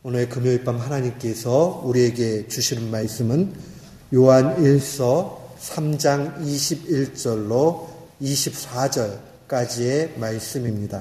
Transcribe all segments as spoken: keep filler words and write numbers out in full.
오늘 금요일 밤 하나님께서 우리에게 주시는 말씀은 요한 일서 삼 장 이십일 절로 이십사 절까지의 말씀입니다.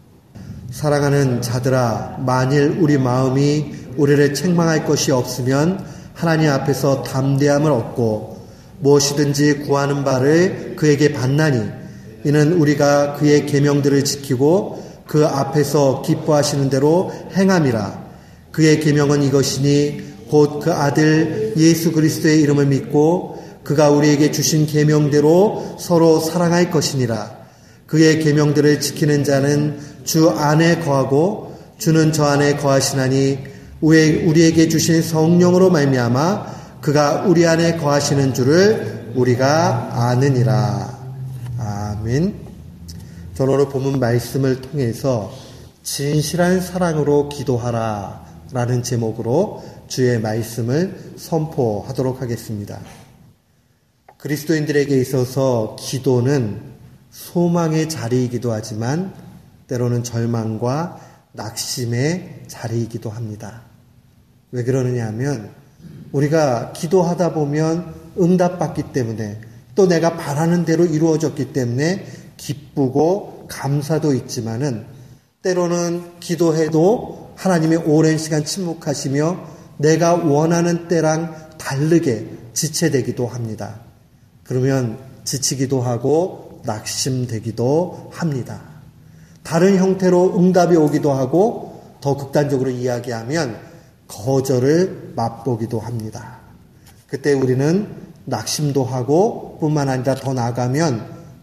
사랑하는 자들아, 만일 우리 마음이 우리를 책망할 것이 없으면 하나님 앞에서 담대함을 얻고 무엇이든지 구하는 바를 그에게 받나니, 이는 우리가 그의 계명들을 지키고 그 앞에서 기뻐하시는 대로 행함이라. 그의 계명은 이것이니 곧 그 아들 예수 그리스도의 이름을 믿고 그가 우리에게 주신 계명대로 서로 사랑할 것이니라. 그의 계명들을 지키는 자는 주 안에 거하고 주는 저 안에 거하시나니 우리에게 주신 성령으로 말미암아 그가 우리 안에 거하시는 줄을 우리가 아느니라. 아멘. 저는 오늘 본문 말씀을 통해서 진실한 사랑으로 기도하라 라는 제목으로 주의 말씀을 선포하도록 하겠습니다. 그리스도인들에게 있어서 기도는 소망의 자리이기도 하지만 때로는 절망과 낙심의 자리이기도 합니다. 왜 그러느냐 하면 우리가 기도하다 보면 응답받기 때문에, 또 내가 바라는 대로 이루어졌기 때문에 기쁘고 감사도 있지만은 때로는 기도해도 하나님이 오랜 시간 침묵하시며 내가 원하는 때랑 다르게 지체되기도 합니다. 그러면 지치기도 하고 낙심되기도 합니다. 다른 형태로 응답이 오기도 하고 더 극단적으로 이야기하면 거절을 맛보기도 합니다. 그때 우리는 낙심도 하고 뿐만 아니라 더 나아가면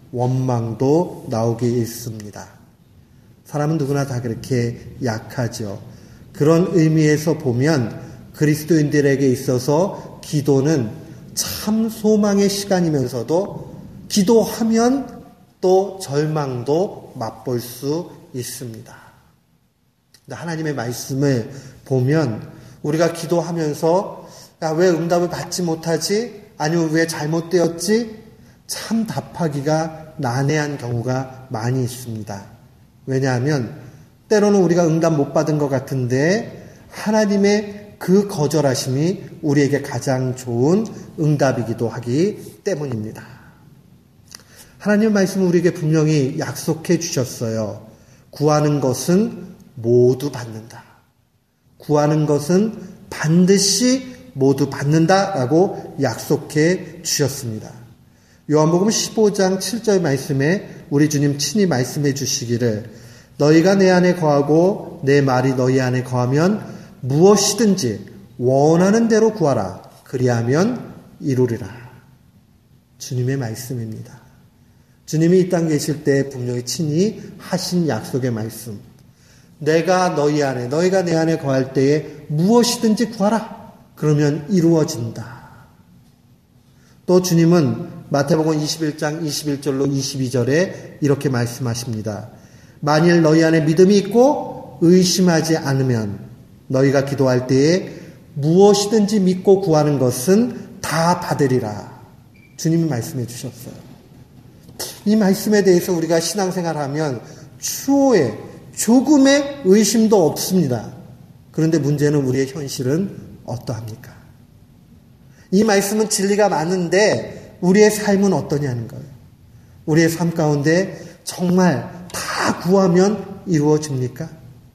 원망도 나오기 있습니다. 사람은 누구나 다 그렇게 약하죠. 그런 의미에서 보면 그리스도인들에게 있어서 기도는 참 소망의 시간이면서도 기도하면 또 절망도 맛볼 수 있습니다. 하나님의 말씀을 보면 우리가 기도하면서 야, 왜 응답을 받지 못하지? 아니면 왜 잘못되었지? 참 답하기가 난해한 경우가 많이 있습니다. 왜냐하면 때로는 우리가 응답 못 받은 것 같은데 하나님의 그 거절하심이 우리에게 가장 좋은 응답이기도 하기 때문입니다. 하나님의 말씀은 우리에게 분명히 약속해 주셨어요. 구하는 것은 모두 받는다. 구하는 것은 반드시 모두 받는다라고 약속해 주셨습니다. 요한복음 십오 장 칠 절 말씀에 우리 주님 친히 말씀해 주시기를, 너희가 내 안에 거하고 내 말이 너희 안에 거하면 무엇이든지 원하는 대로 구하라. 그리하면 이루리라. 주님의 말씀입니다. 주님이 이 땅에 계실 때 분명히 친히 하신 약속의 말씀. 내가 너희 안에, 너희가 내 안에 거할 때에 무엇이든지 구하라. 그러면 이루어진다. 또 주님은 마태복음 이십일 장 이십일 절로 이십이 절에 이렇게 말씀하십니다. 만일 너희 안에 믿음이 있고 의심하지 않으면 너희가 기도할 때에 무엇이든지 믿고 구하는 것은 다 받으리라. 주님이 말씀해 주셨어요. 이 말씀에 대해서 우리가 신앙생활하면 추호에 조금의 의심도 없습니다. 그런데 문제는 우리의 현실은 어떠합니까? 이 말씀은 진리가 많은데 우리의 삶은 어떠냐는 거예요. 우리의 삶 가운데 정말 다 구하면 이루어집니까?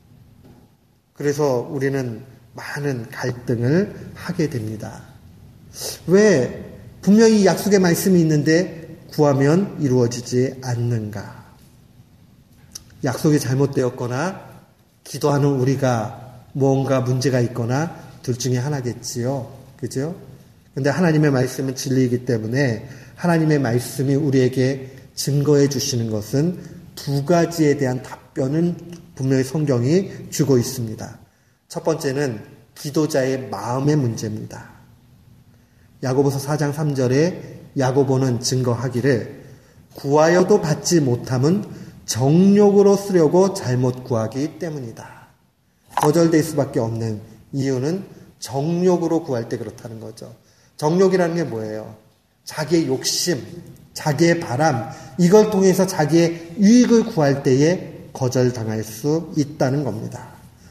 그래서 우리는 많은 갈등을 하게 됩니다. 왜 분명히 약속의 말씀이 있는데 구하면 이루어지지 않는가? 약속이 잘못되었거나 기도하는 우리가 뭔가 문제가 있거나 둘 중에 하나겠지요. 그죠? 근데 하나님의 말씀은 진리이기 때문에 하나님의 말씀이 우리에게 증거해 주시는 것은 두 가지에 대한 답변은 분명히 성경이 주고 있습니다. 첫 번째는 기도자의 마음의 문제입니다. 야고보서 사 장 삼 절에 야고보는 증거하기를 구하여도 받지 못함은 정욕으로 쓰려고 잘못 구하기 때문이다. 거절될 수밖에 없는 이유는 정욕으로 구할 때 그렇다는 거죠. 정욕이라는 게 뭐예요? 자기의 욕심, 자기의 바람, 이걸 통해서 자기의 유익을 구할 때에 거절당할 수 있다는 겁니다. 또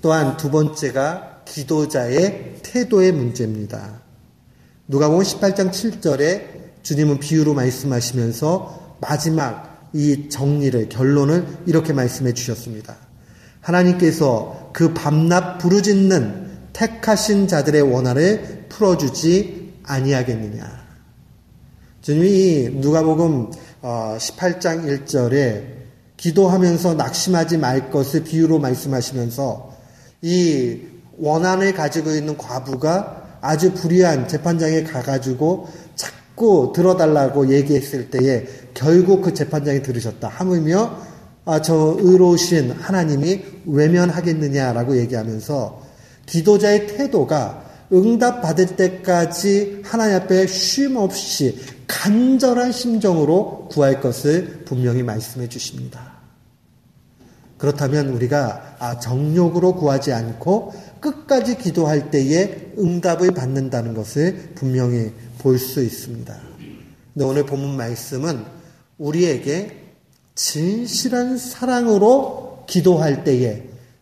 또한 두 번째가 기도자의 태도의 문제입니다. 누가복음 십팔 장 칠 절에 주님은 비유로 말씀하시면서 마지막 이 정리를, 결론을 이렇게 말씀해 주셨습니다. 하나님께서 그 밤낮 부르짖는 택하신 자들의 원한을 풀어주지 아니하겠느냐. 주님이 누가복음 십팔 장 일 절에 기도하면서 낙심하지 말 것을 비유로 말씀하시면서 이 원한을 가지고 있는 과부가 아주 불의한 재판장에 가가지고 자꾸 들어달라고 얘기했을 때에 결국 그 재판장이 들으셨다. 하물며 아, 저 의로우신 하나님이 외면하겠느냐라고 얘기하면서 기도자의 태도가 응답받을 때까지 하나님 앞에 쉼 없이 간절한 심정으로 구할 것을 분명히 말씀해 주십니다. 그렇다면 우리가 아, 정욕으로 구하지 않고 끝까지 기도할 때에 응답을 받는다는 것을 분명히 볼 수 있습니다. 근데 오늘 본문 말씀은 우리에게 진실한 사랑으로 기도할 때에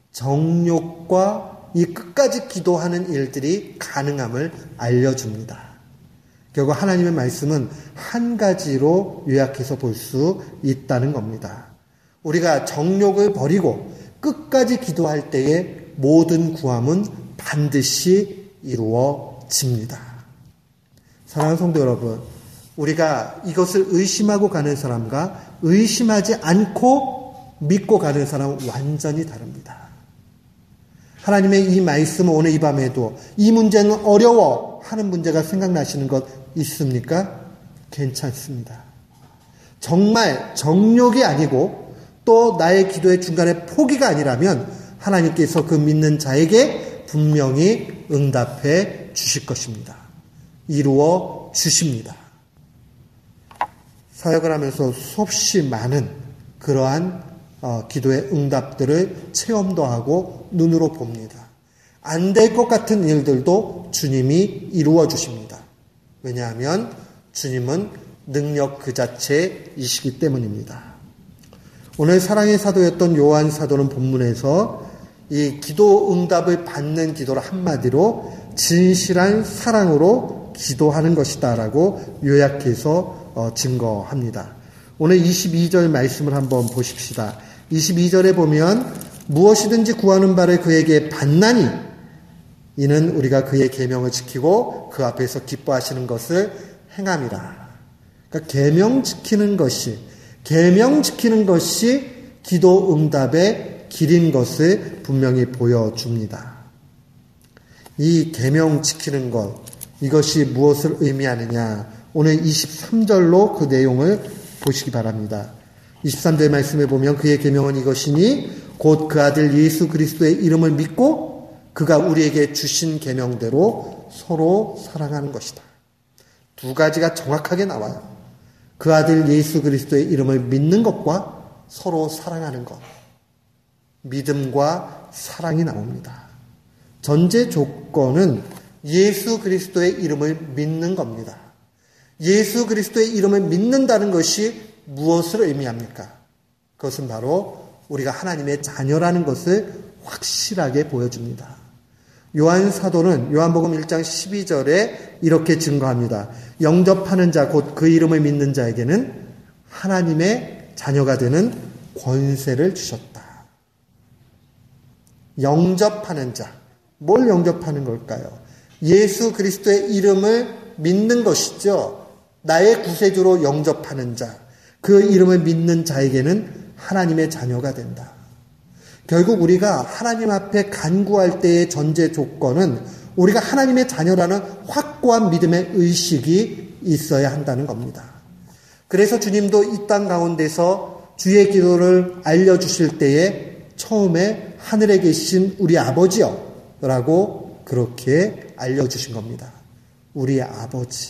정욕과 이 끝까지 기도하는 일들이 가능함을 알려줍니다. 결국 하나님의 말씀은 한 가지로 요약해서 볼 수 있다는 겁니다. 우리가 정욕을 버리고 끝까지 기도할 때에 모든 구함은 반드시 이루어집니다. 사랑하는 성도 여러분, 우리가 이것을 의심하고 가는 사람과 의심하지 않고 믿고 가는 사람은 완전히 다릅니다. 하나님의 이 말씀은 오늘 이 밤에도 이 문제는 어려워 하는 문제가 생각나시는 것 있습니까? 괜찮습니다. 정말 정욕이 아니고 또 나의 기도의 중간에 포기가 아니라면 하나님께서 그 믿는 자에게 분명히 응답해 주실 것입니다. 이루어 주십니다. 사역을 하면서 수없이 많은 그러한 어, 기도의 응답들을 체험도 하고 눈으로 봅니다. 안 될 것 같은 일들도 주님이 이루어 주십니다. 왜냐하면 주님은 능력 그 자체이시기 때문입니다. 오늘 사랑의 사도였던 요한 사도는 본문에서 이 기도 응답을 받는 기도를 한마디로 진실한 사랑으로 기도하는 것이다 라고 요약해서 어, 증거합니다. 오늘 이십이 절 말씀을 한번 보십시다. 이십이 절에 보면 무엇이든지 구하는 바를 그에게 받나니 이는 우리가 그의 계명을 지키고 그 앞에서 기뻐하시는 것을 행함이라. 그러니까 계명 지키는 것이 계명 지키는 것이 기도 응답의 길인 것을 분명히 보여줍니다. 이 계명 지키는 것, 이것이 무엇을 의미하느냐? 오늘 이십삼 절로 그 내용을 보시기 바랍니다. 이십삼 절 말씀에 보면 그의 계명은 이것이니 곧 그 아들 예수 그리스도의 이름을 믿고 그가 우리에게 주신 계명대로 서로 사랑하는 것이다. 두 가지가 정확하게 나와요. 그 아들 예수 그리스도의 이름을 믿는 것과 서로 사랑하는 것. 믿음과 사랑이 나옵니다. 전제 조건은 예수 그리스도의 이름을 믿는 겁니다. 예수 그리스도의 이름을 믿는다는 것이 무엇을 의미합니까? 그것은 바로 우리가 하나님의 자녀라는 것을 확실하게 보여줍니다. 요한 사도는 요한복음 일 장 십이 절에 이렇게 증거합니다. 영접하는 자, 곧 그 이름을 믿는 자에게는 하나님의 자녀가 되는 권세를 주셨다. 영접하는 자, 뭘 영접하는 걸까요? 예수 그리스도의 이름을 믿는 것이죠. 나의 구세주로 영접하는 자, 그 이름을 믿는 자에게는 하나님의 자녀가 된다. 결국 우리가 하나님 앞에 간구할 때의 전제 조건은 우리가 하나님의 자녀라는 확고한 믿음의 의식이 있어야 한다는 겁니다. 그래서 주님도 이 땅 가운데서 주의 기도를 알려주실 때에 처음에 하늘에 계신 우리 아버지여 라고 그렇게 알려주신 겁니다. 우리의 아버지.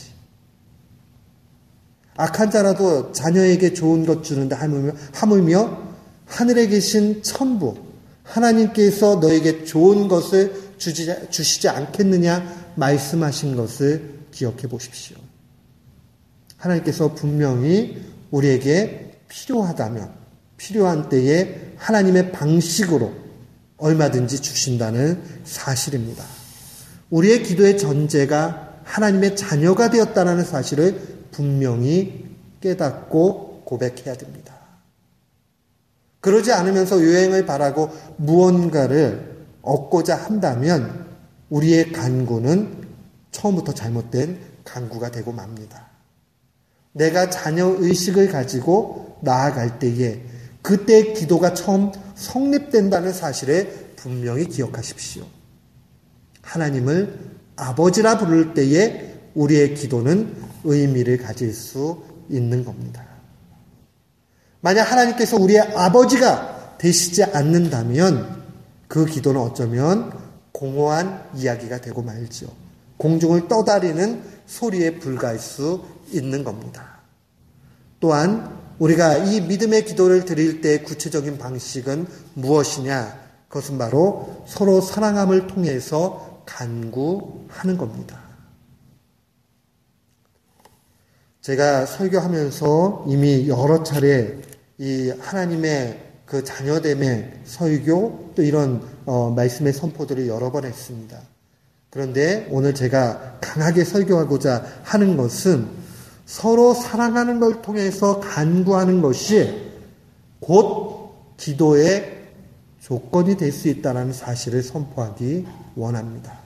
악한 자라도 자녀에게 좋은 것 주는데 하물며, 하물며 하늘에 계신 천부 하나님께서 너에게 좋은 것을 주지, 주시지 않겠느냐 말씀하신 것을 기억해 보십시오. 하나님께서 분명히 우리에게 필요하다면 필요한 때에 하나님의 방식으로 얼마든지 주신다는 사실입니다. 우리의 기도의 전제가 하나님의 자녀가 되었다는 사실을 분명히 깨닫고 고백해야 됩니다. 그러지 않으면서 요행을 바라고 무언가를 얻고자 한다면 우리의 간구는 처음부터 잘못된 간구가 되고 맙니다. 내가 자녀의식을 가지고 나아갈 때에 그때의 기도가 처음 성립된다는 사실을 분명히 기억하십시오. 하나님을 아버지라 부를 때에 우리의 기도는 의미를 가질 수 있는 겁니다. 만약 하나님께서 우리의 아버지가 되시지 않는다면 그 기도는 어쩌면 공허한 이야기가 되고 말죠. 공중을 떠다니는 소리에 불과할 수 있는 겁니다. 또한 우리가 이 믿음의 기도를 드릴 때 구체적인 방식은 무엇이냐? 그것은 바로 서로 사랑함을 통해서 간구하는 겁니다. 제가 설교하면서 이미 여러 차례 이 하나님의 그 자녀됨의 설교 또 이런 어, 말씀의 선포들을 여러 번 했습니다. 그런데 오늘 제가 강하게 설교하고자 하는 것은 서로 사랑하는 걸 통해서 간구하는 것이 곧 기도의 조건이 될 수 있다는 사실을 선포하기 원합니다.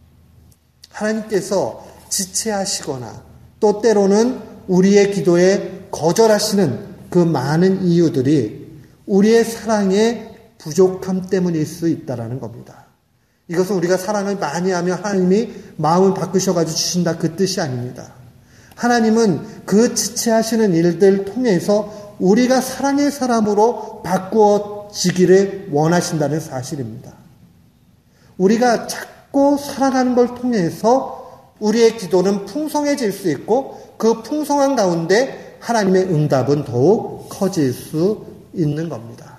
하나님께서 지체하시거나 또 때로는 우리의 기도에 거절하시는 그 많은 이유들이 우리의 사랑의 부족함 때문일 수 있다는 겁니다. 이것은 우리가 사랑을 많이 하면 하나님이 마음을 바꾸셔가지고 주신다 그 뜻이 아닙니다. 하나님은 그 지체하시는 일들 통해서 우리가 사랑의 사람으로 바꾸어지기를 원하신다는 사실입니다. 우리가 자꾸 사랑하는 걸 통해서 우리의 기도는 풍성해질 수 있고 그 풍성한 가운데 하나님의 응답은 더욱 커질 수 있는 겁니다.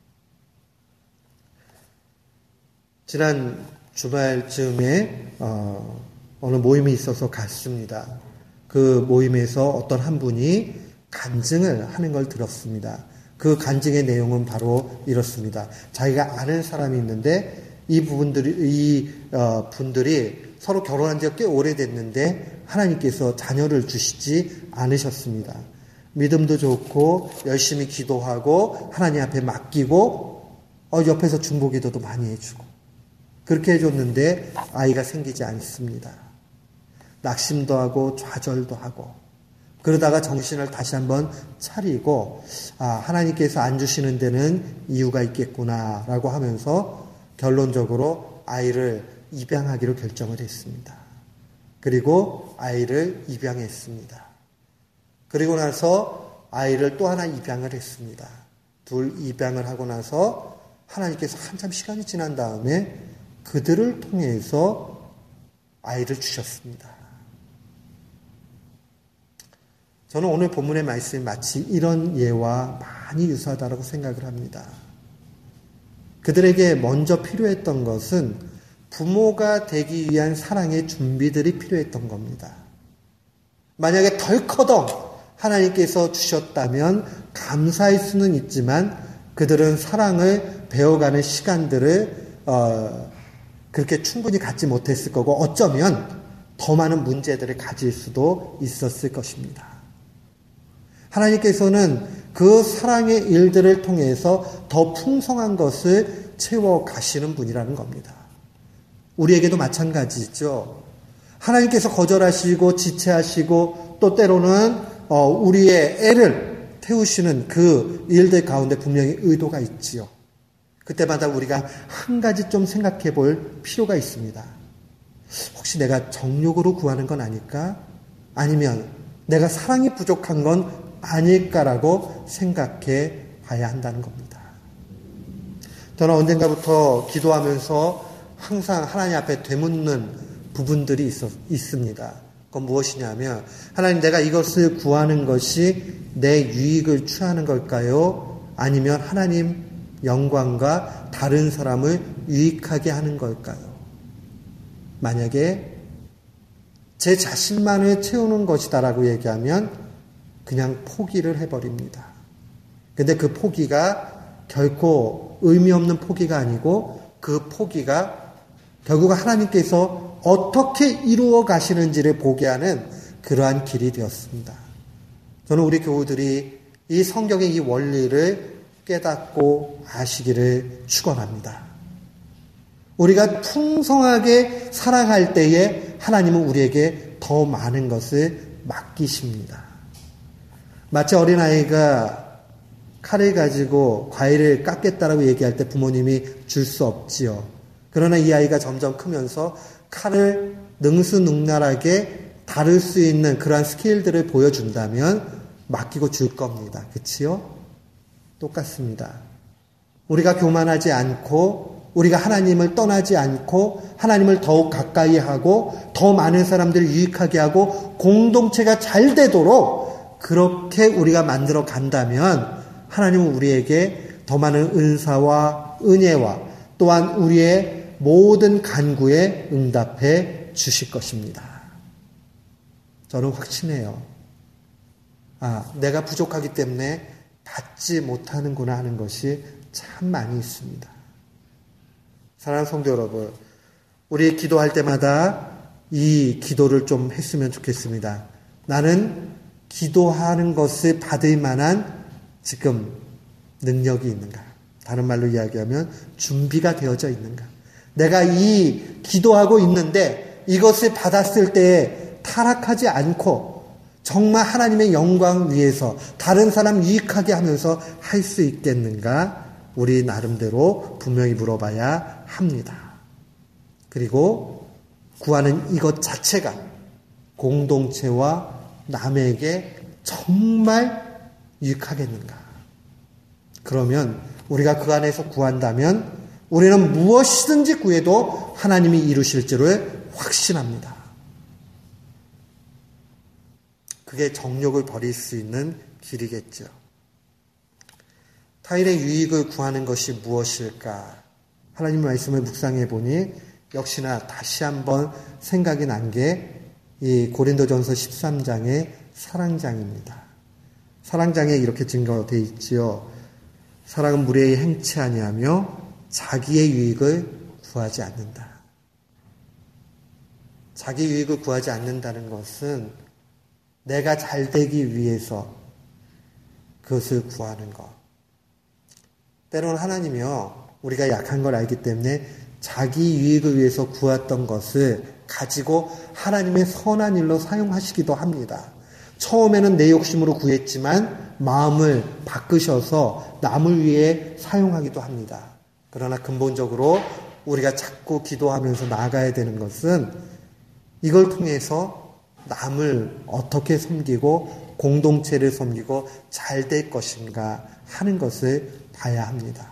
지난 주말쯤에 어, 어느 모임이 있어서 갔습니다. 그 모임에서 어떤 한 분이 간증을 하는 걸 들었습니다. 그 간증의 내용은 바로 이렇습니다. 자기가 아는 사람이 있는데 이 부분들이 이 어, 분들이 서로 결혼한 지가 꽤 오래됐는데 하나님께서 자녀를 주시지 않으셨습니다. 믿음도 좋고 열심히 기도하고 하나님 앞에 맡기고 어, 옆에서 중보기도도 많이 해주고 그렇게 해줬는데 아이가 생기지 않습니다. 낙심도 하고 좌절도 하고 그러다가 정신을 다시 한번 차리고 아, 하나님께서 안 주시는 데는 이유가 있겠구나 라고 하면서 결론적으로 아이를 입양하기로 결정을 했습니다. 그리고 아이를 입양했습니다. 그리고 나서 아이를 또 하나 입양을 했습니다. 둘 입양을 하고 나서 하나님께서 한참 시간이 지난 다음에 그들을 통해서 아이를 주셨습니다. 저는 오늘 본문의 말씀이 마치 이런 예와 많이 유사하다고 생각을 합니다. 그들에게 먼저 필요했던 것은 부모가 되기 위한 사랑의 준비들이 필요했던 겁니다. 만약에 덜커덩 하나님께서 주셨다면 감사할 수는 있지만 그들은 사랑을 배워가는 시간들을 어, 그렇게 충분히 갖지 못했을 거고 어쩌면 더 많은 문제들을 가질 수도 있었을 것입니다. 하나님께서는 그 사랑의 일들을 통해서 더 풍성한 것을 채워가시는 분이라는 겁니다. 우리에게도 마찬가지죠. 하나님께서 거절하시고 지체하시고 또 때로는 우리의 애를 태우시는 그 일들 가운데 분명히 의도가 있지요. 그때마다 우리가 한 가지 좀 생각해 볼 필요가 있습니다. 혹시 내가 정욕으로 구하는 건 아닐까? 아니면 내가 사랑이 부족한 건 아닐까라고 생각해 봐야 한다는 겁니다. 저는 언젠가부터 기도하면서 항상 하나님 앞에 되묻는 부분들이 있어, 있습니다. 그건 무엇이냐면 하나님 내가 이것을 구하는 것이 내 유익을 취하는 걸까요? 아니면 하나님 영광과 다른 사람을 유익하게 하는 걸까요? 만약에 제 자신만을 채우는 것이다라고 얘기하면 그냥 포기를 해버립니다. 근데 그 포기가 결코 의미 없는 포기가 아니고 그 포기가 결국 하나님께서 어떻게 이루어 가시는지를 보게 하는 그러한 길이 되었습니다. 저는 우리 교우들이 이 성경의 이 원리를 깨닫고 아시기를 축원합니다. 우리가 풍성하게 살아갈 때에 하나님은 우리에게 더 많은 것을 맡기십니다. 마치 어린아이가 칼을 가지고 과일을 깎겠다라고 얘기할 때 부모님이 줄 수 없지요. 그러나 이 아이가 점점 크면서 칼을 능수능란하게 다룰 수 있는 그러한 스킬들을 보여준다면 맡기고 줄 겁니다. 그치요? 똑같습니다. 우리가 교만하지 않고 우리가 하나님을 떠나지 않고 하나님을 더욱 가까이 하고 더 많은 사람들을 유익하게 하고 공동체가 잘 되도록 그렇게 우리가 만들어 간다면 하나님은 우리에게 더 많은 은사와 은혜와 또한 우리의 모든 간구에 응답해 주실 것입니다. 저는 확신해요. 아, 내가 부족하기 때문에 받지 못하는구나 하는 것이 참 많이 있습니다. 사랑하는 성도 여러분, 우리 기도할 때마다 이 기도를 좀 했으면 좋겠습니다. 나는 기도하는 것을 받을 만한 지금 능력이 있는가? 다른 말로 이야기하면 준비가 되어져 있는가? 내가 이 기도하고 있는데 이것을 받았을 때 타락하지 않고 정말 하나님의 영광 위해서 다른 사람 유익하게 하면서 할 수 있겠는가? 우리 나름대로 분명히 물어봐야 합니다. 그리고 구하는 이것 자체가 공동체와 남에게 정말 유익하겠는가? 그러면 우리가 그 안에서 구한다면 우리는 무엇이든지 구해도 하나님이 이루실 줄을 확신합니다. 그게 정욕을 버릴 수 있는 길이겠죠. 타인의 유익을 구하는 것이 무엇일까? 하나님의 말씀을 묵상해 보니 역시나 다시 한번 생각이 난 게 이 고린도전서 십삼 장의 사랑장입니다. 사랑장에 이렇게 증거되어 있지요. 사랑은 무례히 행치 아니하며 자기의 유익을 구하지 않는다. 자기 유익을 구하지 않는다는 것은 내가 잘 되기 위해서 그것을 구하는 것. 때로는 하나님이요, 우리가 약한 걸 알기 때문에 자기 유익을 위해서 구했던 것을 가지고 하나님의 선한 일로 사용하시기도 합니다. 처음에는 내 욕심으로 구했지만 마음을 바꾸셔서 남을 위해 사용하기도 합니다. 그러나 근본적으로 우리가 자꾸 기도하면서 나아가야 되는 것은 이걸 통해서 남을 어떻게 섬기고 공동체를 섬기고 잘 될 것인가 하는 것을 봐야 합니다.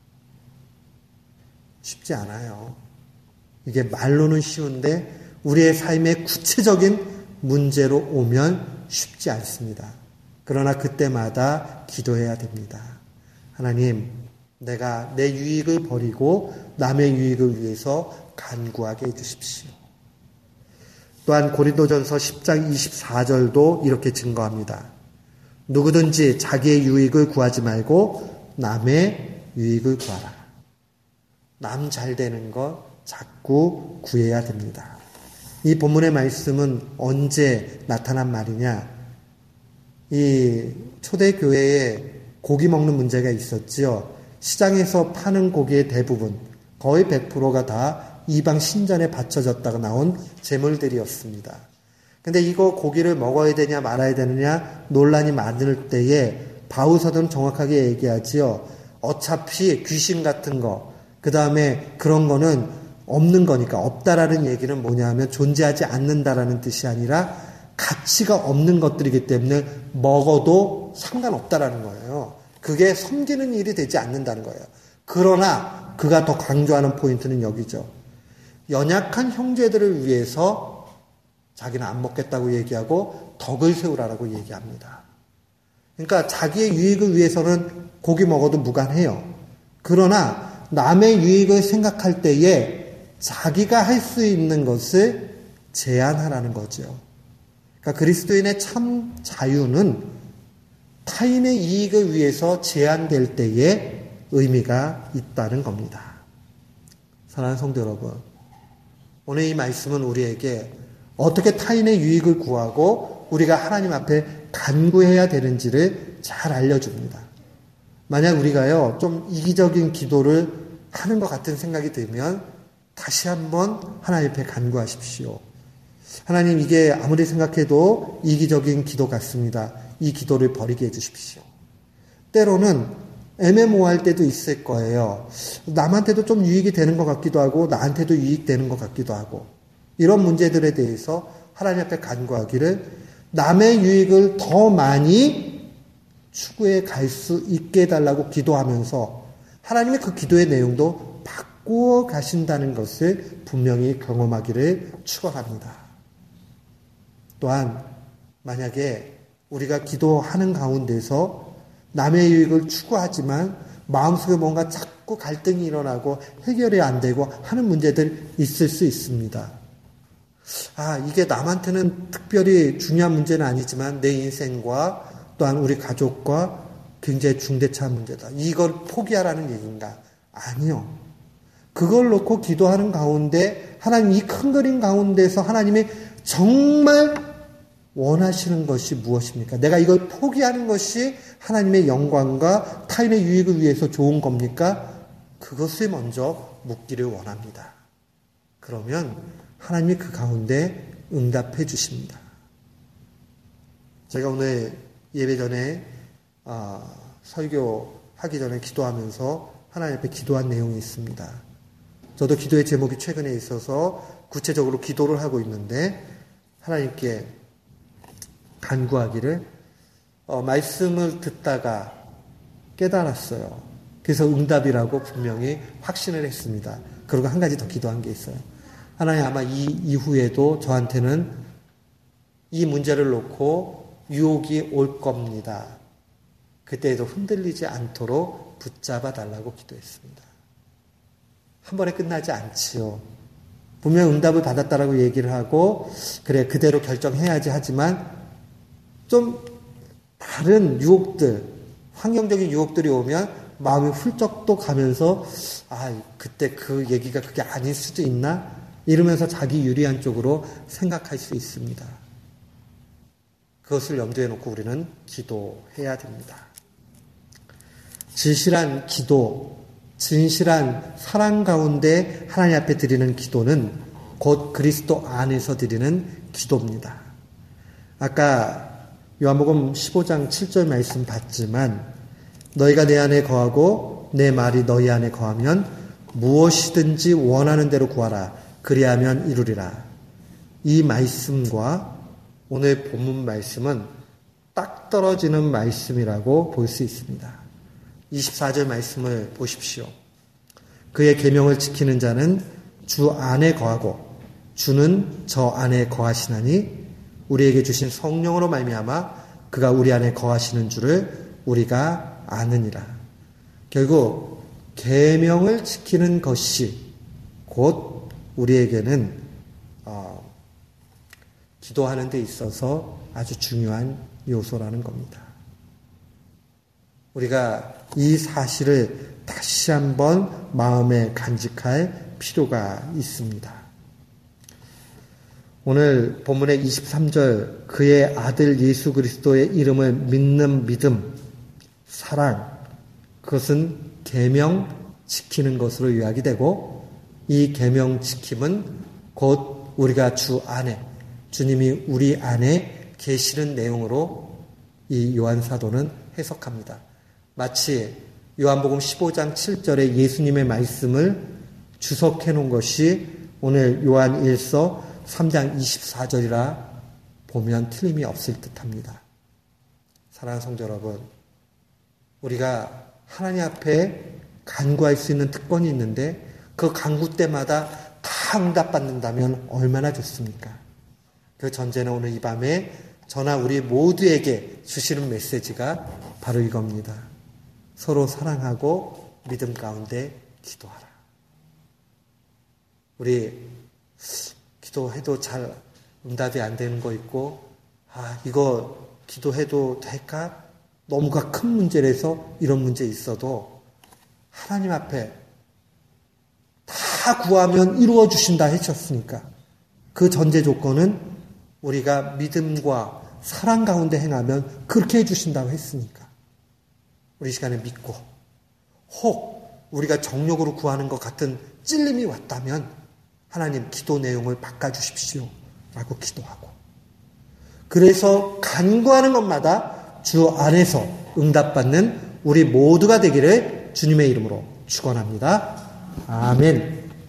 쉽지 않아요. 이게 말로는 쉬운데 우리의 삶의 구체적인 문제로 오면 쉽지 않습니다. 그러나 그때마다 기도해야 됩니다. 하나님, 내가 내 유익을 버리고 남의 유익을 위해서 간구하게 해주십시오. 또한 고린도전서 십 장 이십사 절도 이렇게 증거합니다. 누구든지 자기의 유익을 구하지 말고 남의 유익을 구하라. 남 잘 되는 것 자꾸 구해야 됩니다. 이 본문의 말씀은 언제 나타난 말이냐? 이 초대교회에 고기 먹는 문제가 있었지요. 시장에서 파는 고기의 대부분, 거의 백 퍼센트가 다 이방 신전에 바쳐졌다가 나온 제물들이었습니다. 근데 이거 고기를 먹어야 되냐 말아야 되느냐 논란이 많을 때에 바울사도는 정확하게 얘기하지요. 어차피 귀신 같은 거, 그 다음에 그런 거는 없는 거니까, 없다라는 얘기는 뭐냐 하면 존재하지 않는다라는 뜻이 아니라 가치가 없는 것들이기 때문에 먹어도 상관없다라는 거예요. 그게 섬기는 일이 되지 않는다는 거예요. 그러나 그가 더 강조하는 포인트는 여기죠. 연약한 형제들을 위해서 자기는 안 먹겠다고 얘기하고 덕을 세우라라고 얘기합니다. 그러니까 자기의 유익을 위해서는 고기 먹어도 무관해요. 그러나 남의 유익을 생각할 때에 자기가 할 수 있는 것을 제한하라는 거죠. 그러니까 그리스도인의 참 자유는 타인의 이익을 위해서 제한될 때에 의미가 있다는 겁니다. 사랑하는 성도 여러분, 오늘 이 말씀은 우리에게 어떻게 타인의 유익을 구하고 우리가 하나님 앞에 간구해야 되는지를 잘 알려줍니다. 만약 우리가요, 좀 이기적인 기도를 하는 것 같은 생각이 들면 다시 한번 하나님 앞에 간구하십시오. 하나님, 이게 아무리 생각해도 이기적인 기도 같습니다. 이 기도를 버리게 해주십시오. 때로는 애매모호할 때도 있을 거예요. 남한테도 좀 유익이 되는 것 같기도 하고 나한테도 유익되는 것 같기도 하고, 이런 문제들에 대해서 하나님 앞에 간구하기를 남의 유익을 더 많이 추구해 갈 수 있게 해달라고 기도하면서 하나님의 그 기도의 내용도 바꾸어 가신다는 것을 분명히 경험하기를 축원합니다. 또한 만약에 우리가 기도하는 가운데서 남의 유익을 추구하지만 마음속에 뭔가 자꾸 갈등이 일어나고 해결이 안 되고 하는 문제들 있을 수 있습니다. 아, 이게 남한테는 특별히 중요한 문제는 아니지만 내 인생과 또한 우리 가족과 굉장히 중대차한 문제다. 이걸 포기하라는 얘기인가? 아니요. 그걸 놓고 기도하는 가운데 하나님 이 큰 그림 가운데서 하나님이 정말 원하시는 것이 무엇입니까? 내가 이걸 포기하는 것이 하나님의 영광과 타인의 유익을 위해서 좋은 겁니까? 그것을 먼저 묻기를 원합니다. 그러면 하나님이 그 가운데 응답해 주십니다. 제가 오늘 예배 전에 어, 설교하기 전에 기도하면서 하나님 앞에 기도한 내용이 있습니다. 저도 기도의 제목이 최근에 있어서 구체적으로 기도를 하고 있는데 하나님께 간구하기를 어, 말씀을 듣다가 깨달았어요. 그래서 응답이라고 분명히 확신을 했습니다. 그리고 한 가지 더 기도한 게 있어요. 하나님, 아마 이 이후에도 저한테는 이 문제를 놓고 유혹이 올 겁니다. 그때에도 흔들리지 않도록 붙잡아 달라고 기도했습니다. 한 번에 끝나지 않지요. 분명 응답을 받았다라고 얘기를 하고 그래 그대로 결정해야지 하지만 좀 다른 유혹들, 환경적인 유혹들이 오면 마음이 훌쩍 또 가면서 아, 그때 그 얘기가 그게 아닐 수도 있나? 이러면서 자기 유리한 쪽으로 생각할 수 있습니다. 그것을 염두에 놓고 우리는 기도해야 됩니다. 진실한 기도, 진실한 사랑 가운데 하나님 앞에 드리는 기도는 곧 그리스도 안에서 드리는 기도입니다. 아까 요한복음 십오 장 칠 절 말씀 봤지만 너희가 내 안에 거하고 내 말이 너희 안에 거하면 무엇이든지 원하는 대로 구하라. 그리하면 이루리라. 이 말씀과 오늘 본문 말씀은 딱 떨어지는 말씀이라고 볼 수 있습니다. 이십사 절 말씀을 보십시오. 그의 계명을 지키는 자는 주 안에 거하고 주는 저 안에 거하시나니 우리에게 주신 성령으로 말미암아 그가 우리 안에 거하시는 줄을 우리가 아느니라. 결국 계명을 지키는 것이 곧 우리에게는 어, 기도하는 데 있어서 아주 중요한 요소라는 겁니다. 우리가 이 사실을 다시 한번 마음에 간직할 필요가 있습니다. 오늘 본문의 이십삼 절 그의 아들 예수 그리스도의 이름을 믿는 믿음, 사랑, 그것은 계명 지키는 것으로 요약이 되고 이 계명 지킴은 곧 우리가 주 안에, 주님이 우리 안에 계시는 내용으로 이 요한 사도는 해석합니다. 마치 요한복음 십오 장 칠 절에 예수님의 말씀을 주석해 놓은 것이 오늘 요한 일서 삼 장 이십사 절이라 보면 틀림이 없을 듯합니다. 사랑하는 성도 여러분, 우리가 하나님 앞에 간구할 수 있는 특권이 있는데 그 간구 때마다 다 응답받는다면 얼마나 좋습니까? 그 전제는 오늘 이 밤에 저나 우리 모두에게 주시는 메시지가 바로 이겁니다. 서로 사랑하고 믿음 가운데 기도하라. 우리 기도해도 잘 응답이 안 되는 거 있고 아 이거 기도해도 될까? 너무가 큰 문제라서 이런 문제 있어도 하나님 앞에 다 다 구하면 이루어 주신다 하셨으니까 그 전제 조건은 우리가 믿음과 사랑 가운데 행하면 그렇게 해주신다고 했으니까 우리 시간에 믿고 혹 우리가 정욕으로 구하는 것 같은 찔림이 왔다면 하나님 기도 내용을 바꿔주십시오 라고 기도하고 그래서 간구하는 것마다 주 안에서 응답받는 우리 모두가 되기를 주님의 이름으로 축원합니다. 아멘.